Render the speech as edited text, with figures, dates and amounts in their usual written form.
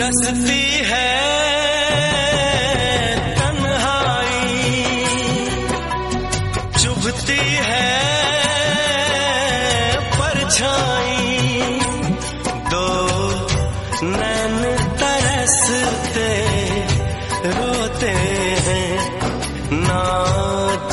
डसती है तन्हाई, चुभती है परछाई, दो नैन तरसते रोते हैं ना